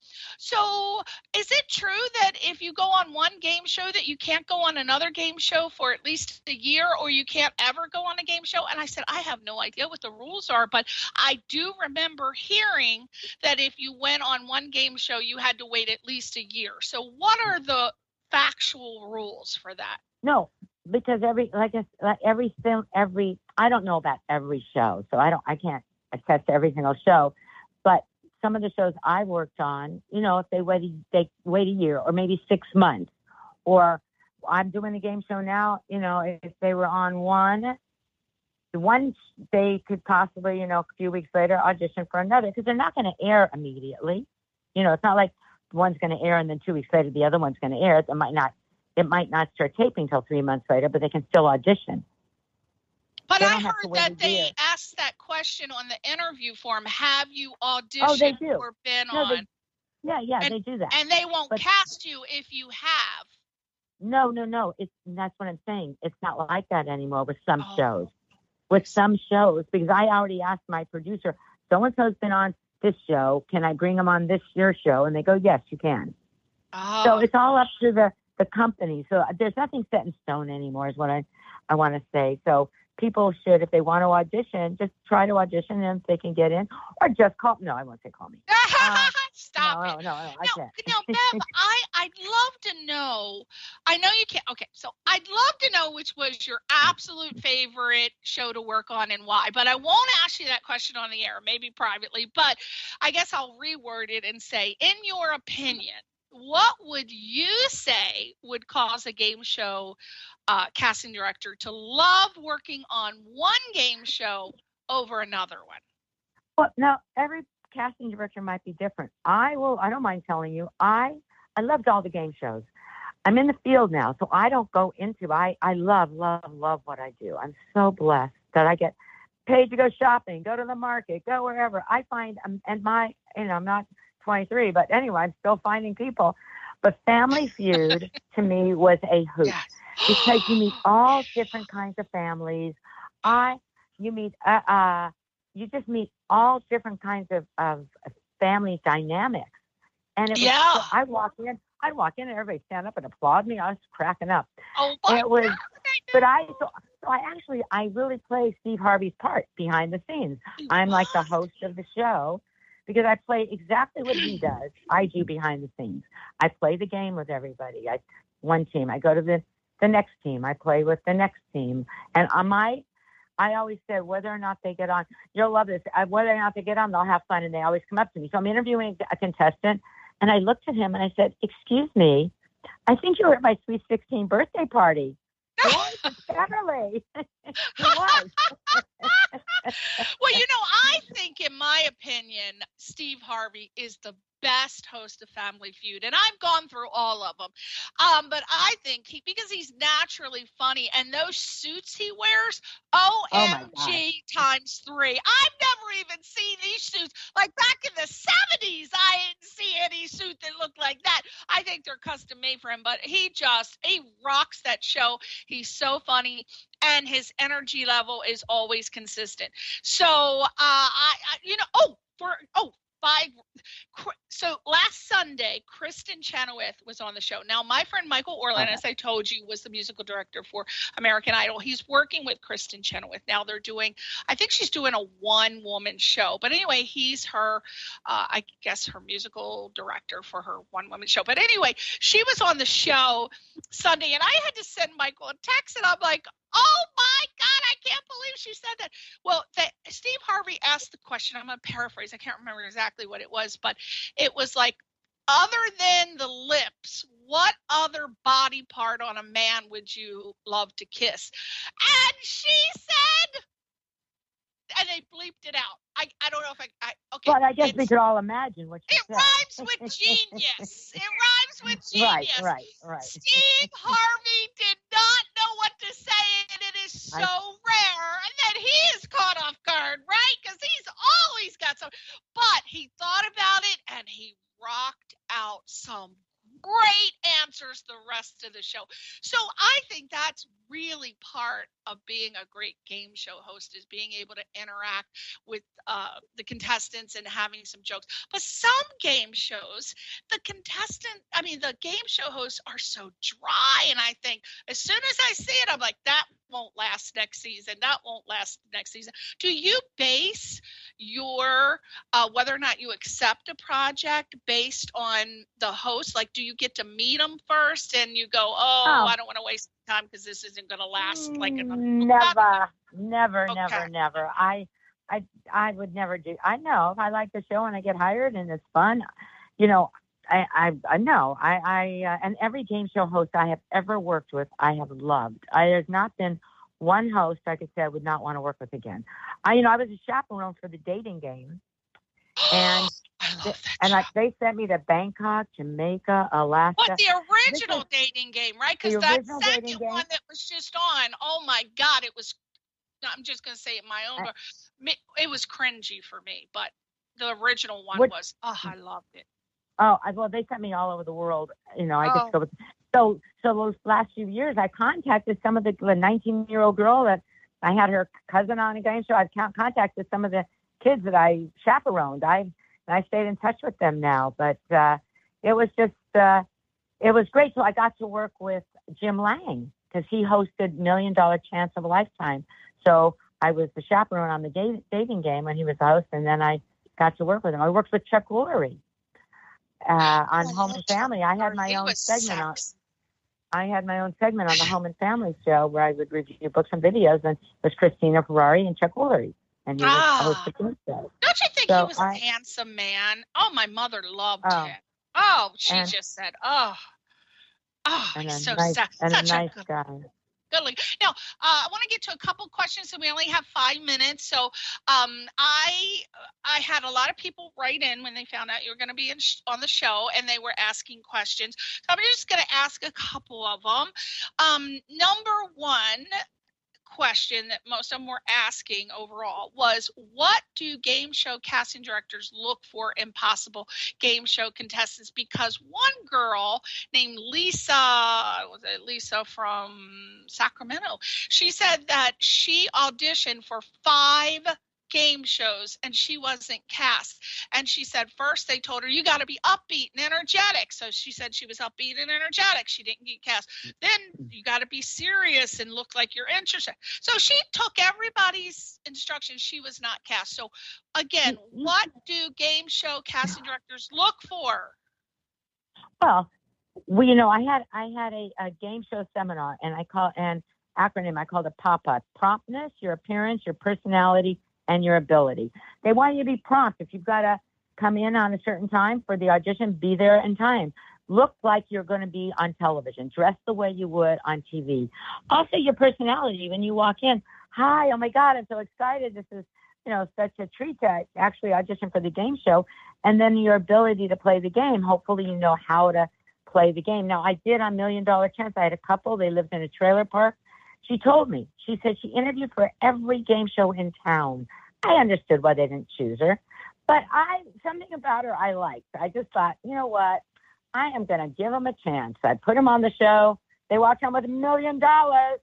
so is it true that if you go on one game show that you can't go on another game show for at least a year, or you can't ever go on a game show? And I said, I have no idea what the rules are, but I do remember hearing that if you went on one game show, you had to wait at least a year. So what are the factual rules for that? No, because every like I, like every film, every I don't know about every show, so I don't I can't attest to every single show. But some of the shows I worked on, you know, if they wait a- they wait a year or maybe six months, or I'm doing a game show now, you know, if they were on one, the one they could possibly, you know, a few weeks later audition for another, because they're not going to air immediately. You know, it's not like one's going to air and then two weeks later the other one's going to air. It might not. It might not start taping till three months later, but they can still audition. But They I don't have to heard wait that a they year. asked that question on the interview form. Have you auditioned Oh, they do. or been No, they- on? Yeah, yeah, And- they do that. And they won't but- cast you if you have. No, no, no. It's that's what I'm saying. It's not like that anymore with some Oh. shows. With some shows, because I already asked my producer, so and so's been on this show. Can I bring them on this your show? And they go, yes, you can. Oh, So it's all up to the the company. So there's nothing set in stone anymore, is what I I want to say. So people should, if they want to audition, just try to audition, and if they can get in, or just call. No, I won't say call me. stop no, it. no, no, no, I Now, can't. now, Bev, I, I'd love to know. I know you can't. Okay, so I'd love to know which was your absolute favorite show to work on and why. But I won't ask you that question on the air, maybe privately. But I guess I'll reword it and say, in your opinion, what would you say would cause a game show uh, casting director to love working on one game show over another one? Well, now every casting director might be different. I will. I don't mind telling you. I I loved all the game shows. I'm in the field now, so I don't go into, I, I love, love, love what I do. I'm so blessed that I get paid to go shopping, go to the market, go wherever. I find, um, and my, you know, I'm not twenty-three, but anyway, I'm still finding people. But Family Feud to me was a hoot Yes. because you meet all different kinds of families. I, you meet, uh, uh, you just meet all different kinds of, of family dynamics. And it was, Yeah. I walk in, I'd walk in and everybody stand up and applaud me. I was cracking up. Oh, my It was, God, but I, so, so I actually, I really play Steve Harvey's part behind the scenes. I'm like the host of the show because I play exactly what he does. I do behind the scenes. I play the game with everybody. I, one team, I go to the, the next team. I play with the next team. And on my, I always said whether or not they get on, you'll love this, I, whether or not they get on, they'll have fun. And they always come up to me. So I'm interviewing a contestant. And I looked at him and I said, excuse me, I think you were at my sweet sixteen birthday party. Boy, Beverly. He was. Well, you know, I think, in my opinion, Steve Harvey is the best host of Family Feud, and I've gone through all of them. Um, but I think he, because he's naturally funny, and those suits he wears, O M G oh times three. I've never even seen these suits. Like back in the seventies, I didn't see any suit that looked like that. I think they're custom made for him, but he just, he rocks that show. He's so funny, and his energy level is always consistent. So, uh, I, I you know, oh, for, oh, Five. So last Sunday, Kristen Chenoweth was on the show. Now, my friend Michael Orland, Okay. as I told you, was the musical director for American Idol. He's working with Kristen Chenoweth. Now they're doing, I think she's doing a one-woman show. But anyway, he's her, uh, I guess, her musical director for her one-woman show. But anyway, she was on the show Sunday, and I had to send Michael a text, and I'm like, oh my God, I can't believe she said that. Well, the, Steve Harvey asked the question. I'm going to paraphrase. I can't remember exactly what it was, but it was like, other than the lips, what other body part on a man would you love to kiss? And she said, and they bleeped it out. I, I don't know if I, I okay. But I guess we could all imagine what she It said. rhymes with genius. It rhymes with genius. Right, right, right. Steve Harvey did not know what to say, and it is so I, rare. And then he is caught off guard, right? Because he's always got some. But he thought about it, and he rocked out some great answers the rest of the show. So I think that's really part of being a great game show host, is being able to interact with uh, the contestants and having some jokes. But some game shows, the contestant, I mean, the game show hosts are so dry. And I think as soon as I see it, I'm like, that won't last next season. That won't last next season. Do you base your, uh, whether or not you accept a project based on the host? Like, do you get to meet them first and you go, oh, oh. I don't want to waste time because this isn't going to last like another. Never, never, Okay. never, never. I, I, I would never do. I know if I like the show and I get hired and it's fun, you know, I, I, I know I, I, uh, and every game show host I have ever worked with, I have loved. I there's not been one host I could say I would not want to work with again. I, you know, I was a chaperone for the dating game, and I love that and show. I, they sent me to Bangkok, Jamaica, Alaska. What, the original is, dating game, right? Because the that original second dating game? one that was just on, oh my God, it was, I'm just going to say it my own, Uh, but it was cringy for me. But the original one what, was, oh, I loved it. Oh, I, well, they sent me all over the world. You know, I Oh. just go with. So, so those last few years, I contacted some of the the nineteen-year-old girl that I had her cousin on a game show. I've con- contacted some of the kids that I chaperoned. I and I stayed in touch with them now. But uh, it was just, uh, it was great. So I got to work with Jim Lang because he hosted Million Dollar Chance of a Lifetime. So I was the chaperone on the da- dating game when he was the host, and then I got to work with him. I worked with Chuck Woolery. Uh, on Oh, Home and Family, I had my he own was segment on. sex. I had my own segment on the Home and Family show where I would review books and videos, and it was Christina Ferrari and Chuck Woolery, and he was Ah. hosting the show. Don't you think So he was I- a handsome man? Oh, my mother loved Oh. him. Oh, she And- just said, oh, oh, And he's a so nice, sad. and a Such nice a good guy. Good luck. Now, uh, I want to get to a couple questions, and we only have five minutes. So, um, I I had a lot of people write in when they found out you were going to be in sh- on the show, and they were asking questions. So I'm just going to ask a couple of them. Um, number one question that most of them were asking overall was, what do game show casting directors look for in possible game show contestants? Because one girl named Lisa, was it Lisa from Sacramento, she said that she auditioned for five game shows and she wasn't cast. And she said first they told her, you got to be upbeat and energetic. So she said she was upbeat and energetic. She didn't get cast. Then you got to be serious and look like you're interested. So she took everybody's instructions. She was not cast. So again, what do game show casting directors look for? Well, well, you know, I had I had a, a game show seminar, and I call an acronym I called it PAPA: promptness, your appearance, your personality, and your ability. They want you to be prompt. If you've got to come in on a certain time for the audition, be there in time. Look like you're going to be on television. Dress the way you would on T V. Also, your personality when you walk in. Hi, oh my God, I'm so excited. This is, you know, such a treat to actually audition for the game show. And then your ability to play the game. Hopefully you know how to play the game. Now, I did on Million Dollar Chance. I had a couple. They lived in a trailer park. She told me, she said she interviewed for every game show in town. I understood why they didn't choose her, but I, something about her I liked. I just thought, you know what? I am going to give them a chance. I put them on the show. They walked on with a million dollars.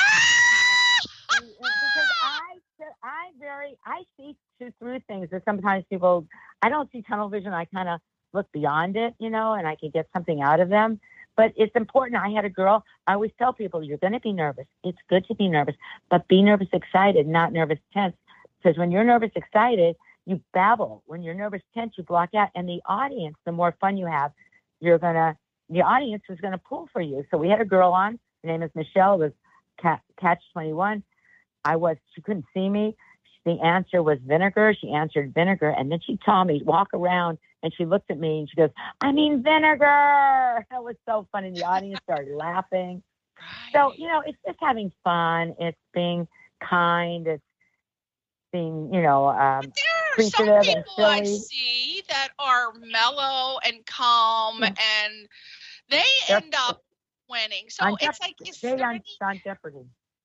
Because I, I very, I see through things that sometimes people, I don't see tunnel vision. I kind of look beyond it, you know, and I can get something out of them. But it's important. I had a girl, I always tell people, you're going to be nervous. It's good to be nervous, but be nervous excited, not nervous tense. Because when you're nervous excited, you babble. When you're nervous tense, you block out. And the audience, the more fun you have, you're going to, the audience is going to pull for you. So we had a girl on. Her name is Michelle. It was Catch twenty-one. I was, she couldn't see me. The answer was vinegar. She answered vinegar. And then she told me, walk around. And she looked at me and she goes, I mean vinegar. That was so funny. The audience started laughing. So, you know, it's just having fun. It's being kind. It's being, you know, um, there are some people I see that are mellow and calm, yeah. and they They're, end up winning. So it's like it's they on, on Jeopardy.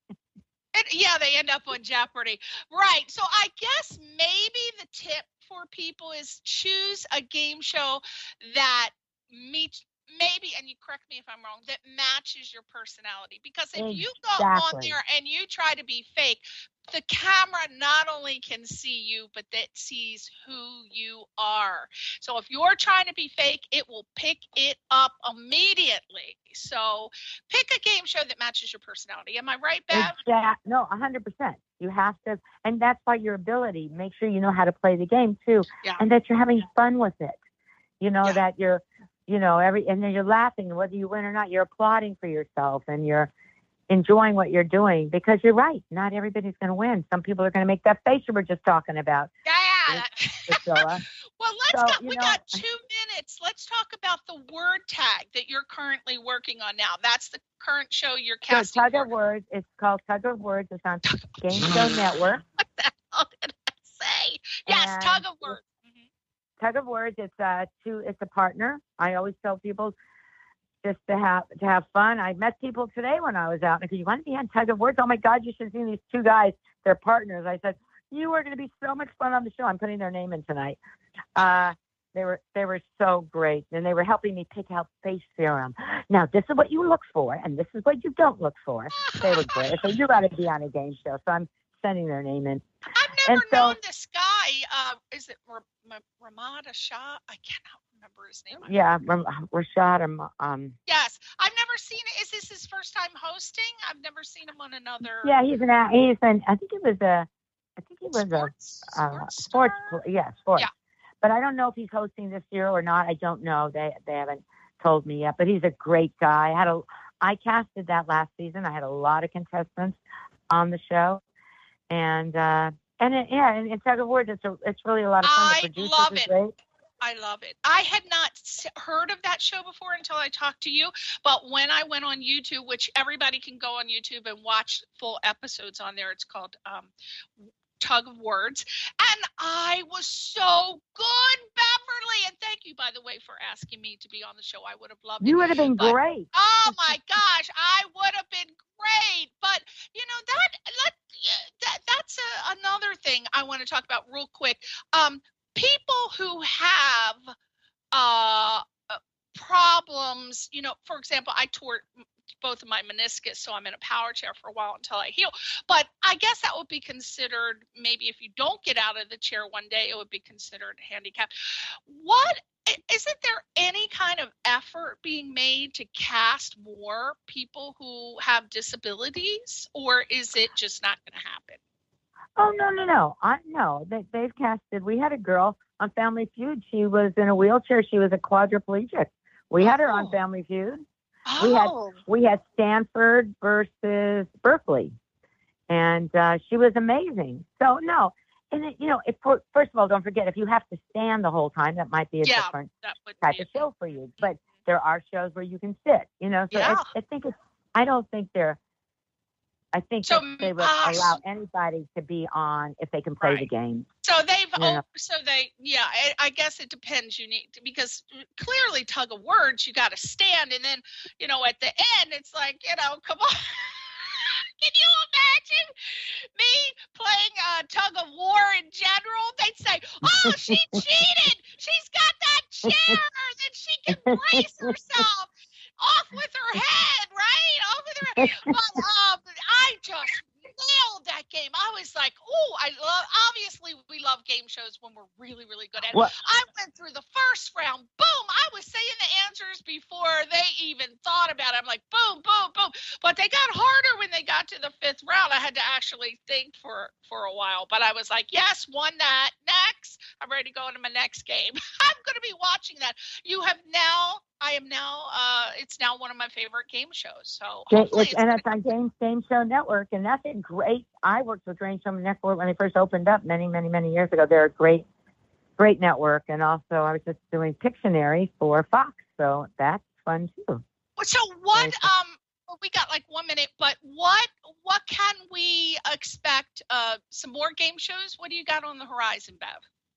And, yeah, they end up on Jeopardy. Right. So I guess maybe the tip for people is choose a game show that meets, maybe, and you correct me if I'm wrong, that matches your personality. Because if exactly. you go on there and you try to be fake, the camera not only can see you, but that sees who you are. So if you're trying to be fake, it will pick it up immediately. So pick a game show that matches your personality. Am I right, Bev? Exactly. No, one hundred percent. You have to, and that's by your ability. Make sure you know how to play the game too, yeah. and that you're having fun with it. You know, yeah. that you're, you know, every, and then you're laughing, whether you win or not, you're applauding for yourself and you're enjoying what you're doing, because you're right. Not everybody's going to win. Some people are going to make that face you were just talking about. Yeah. Priscilla. Well, let's so, go. We know, got two minutes. Let's talk about the word tag that you're currently working on now. That's the current show you're casting. So Tug for. of Words. It's called Tug of Words. It's on Game Show Network. What the hell did I say? Yes, and Tug of Words. Mm-hmm. Tug of Words. It's a two. It's a partner. I always tell people just to have to have fun. I met people today when I was out, and I said, "You want to be on Tug of Words? Oh my God, you should have seen these two guys. They're partners." I said, "You are going to be so much fun on the show." I'm putting their name in tonight. Uh, they were they were so great, and they were helping me pick out face serum. Now, this is what you look for, and this is what you don't look for. They were great. So you got to be on a game show. So I'm sending their name in. I've never so, known this guy. Uh, is it R- R- Ramada Shah? I cannot remember his name. Yeah, Rashad. Um, um. Yes, I've never seen it. Is this his first time hosting? I've never seen him on another. Yeah, he's an. He's an. I think he was a. I think he was sports, a uh, sports. sports yeah, sports. Yeah. But I don't know if he's hosting this year or not. I don't know. They they haven't told me yet. But he's a great guy. I had a. I casted that last season. I had a lot of contestants on the show, and uh, and it, yeah, and, and Tug of Words. It's a, it's really a lot of fun. I the producers love is it. Great. I love it. I had not heard of that show before until I talked to you. But when I went on YouTube, which everybody can go on YouTube and watch full episodes on there, it's called um, Tug of Words. And I was so good, Beverly. And thank you, by the way, for asking me to be on the show. I would have loved it. You would have been but, great. Oh, my gosh. I would have been great. But, you know, that, let, that that's a, another thing I want to talk about real quick. Um, people who have uh, problems, you know, for example, I tore both of my meniscus, so I'm in a power chair for a while until I heal. But I guess that would be considered, maybe if you don't get out of the chair one day, it would be considered handicapped. What, isn't there any kind of effort being made to cast more people who have disabilities, or is it just not going to happen? Oh, no, no, no. I, no, they, they've casted. We had a girl on Family Feud. She was in a wheelchair. She was a quadriplegic. We had her on Oh. Family Feud. Oh, We had we had Stanford versus Berkeley, and uh, she was amazing. So no, and it, you know, if, first of all, don't forget, if you have to stand the whole time, that might be a Yeah, different that would type be of show for you. But there are shows where you can sit. You know, so Yeah. it's, I think it's. I don't think they're. I think So, that they would uh, allow anybody to be on if they can play the Right. game. So they've, Yeah. oh, so they, yeah, I, I guess it depends. You need to, because clearly Tug of Words, you got to stand. And then, you know, at the end, it's like, you know, come on. Can you imagine me playing uh, Tug of War in general? They'd say, oh, she cheated. She's got that chair that she can brace herself. Off with her head, right? Off with her head. But um, I just nailed that game. I was like, oh, I love, obviously we love game shows when we're really, really good at it. What? I went through the first round, boom, I was saying the answers before they even thought about it. I'm like, boom, boom, boom. But they got harder when they got to the fifth round. I had to actually think for, for a while. But I was like, yes, won that. Next. I'm ready to go into my next game. I'm going to be watching that. You have now, I am now, uh, it's now one of my favorite game shows. So Ga- hopefully it's, it's and gonna- it's on Game Game Show Network, and that's a great. I worked with Game Show Network when they first opened up many, many, many years ago. They're a great, great network, and also I was just doing Pictionary for Fox, so that's fun too. So what, Right. um, well, we got like one minute, but what, what can we expect? Uh, some more game shows? What do you got on the horizon, Bev?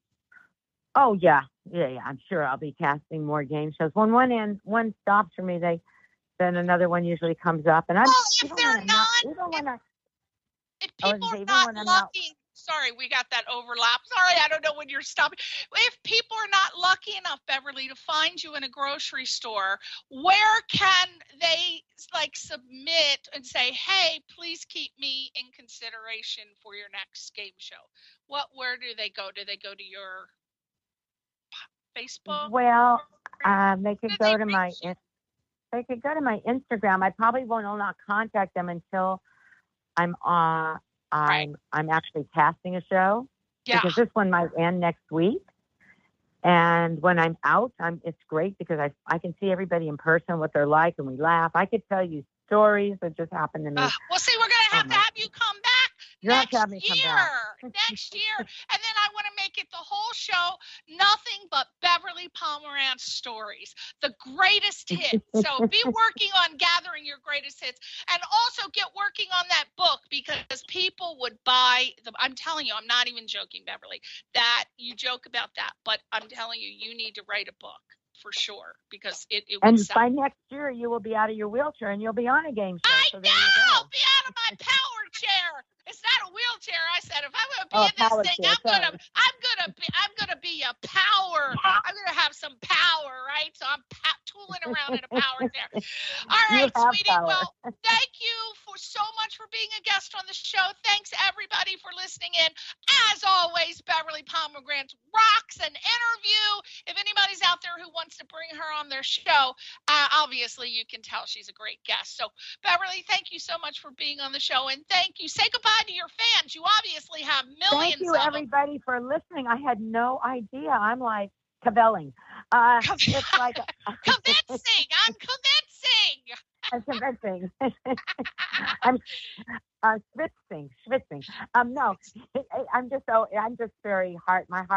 Oh yeah, yeah, yeah. I'm sure I'll be casting more game shows. When one end, one stops for me, they then another one usually comes up, and I'm. Well, if even they're when I'm not, not- even when I, If I was people gonna are say, even not when I'm not- lucky, sorry, we got that overlap. Sorry, I don't know when you're stopping. If people are not lucky enough, Beverly, to find you in a grocery store, where can they like submit and say, hey, please keep me in consideration for your next game show? What, where do they go? Do they go to your Facebook? well, um, they could Did go they to my. reach you? in- They could go to my Instagram. I probably will not contact them until I'm uh, I'm Right. I'm actually casting a show. Yeah. Because this one might end next week. And when I'm out, I'm it's great because I I can see everybody in person, what they're like, and we laugh. I could tell you stories that just happened to me. Uh, well, see, we're going to have Oh, to my- have you come back You have next to have me come year. back. Next year. And then I want to make it the whole show nothing but Beverly Pomerantz stories, the greatest hits. So be working on gathering your greatest hits, and also get working on that book, because people would buy the, I'm telling you, I'm not even joking, Beverly, that you joke about that, but I'm telling you, you need to write a book for sure, because it, it And would sell. by next year, you will be out of your wheelchair and you'll be on a game show. I so know. there you go. Be out of my power chair. It's not a wheelchair. I said, if I'm gonna be Oh, in power this thing, chair, I'm gonna, sorry. I'm gonna be, I'm gonna be a power. I'm gonna have some power, right? So I'm pa- tooling around in a power chair. All You right, have sweetie. power. Well, thank you for so much for being a guest on the show. Thanks everybody for listening in. As always, Beverly Pomerantz rocks an interview. If anybody's out there who wants to bring her on their show, uh, obviously you can tell she's a great guest. So Beverly, thank you so much for being on the show, and thank you. Say goodbye to your fans. You obviously have millions Thank you, of them. everybody, for listening. I had no idea. I'm like cavelling. Uh, it's like Convincing. I'm convincing. I'm convincing. I'm uh, schwitzing, schwitzing. Um, no, I- I'm just so I'm just very heart. My heart,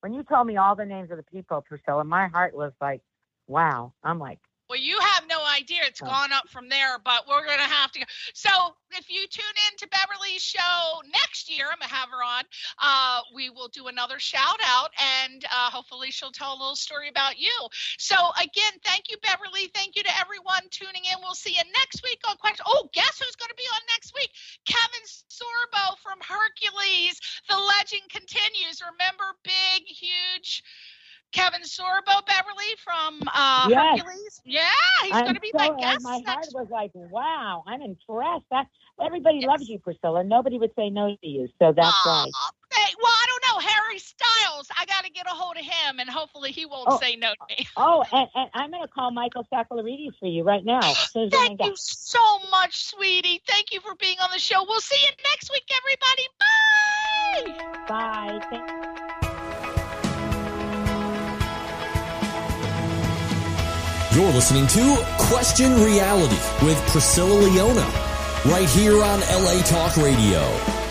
when you told me all the names of the people, Priscilla, my heart was like, wow. I'm like, well, you have no idea. It's oh. gone up from there, but we're going to have to go. So if you tune in to Beverly's show next year, I'm going to have her on, uh, we will do another shout out, and uh, hopefully she'll tell a little story about you. So again, thank you, Beverly. Thank you to everyone tuning in. We'll see you next week on Question. Oh, guess who's going to be on next week? Kevin Sorbo from Hercules. The legend continues. Remember, big, huge Kevin Sorbo, Beverly, from uh, yes. Hercules. Yeah, he's I'm going to be so, my and guest. My heart next was like, wow, I'm impressed. That, everybody yes. loves you, Priscilla. Nobody would say no to you, so that's oh, right. Hey, well, I don't know. Harry Styles, I got to get a hold of him, and hopefully he won't oh, say no to me. oh, and, and I'm going to call Michael Saccarides for you right now. As soon as Thank I you so much, sweetie. Thank you for being on the show. We'll see you next week, everybody. Bye. Bye. Thank- You're listening to Question Reality with Priscilla Leona, right here on L A Talk Radio.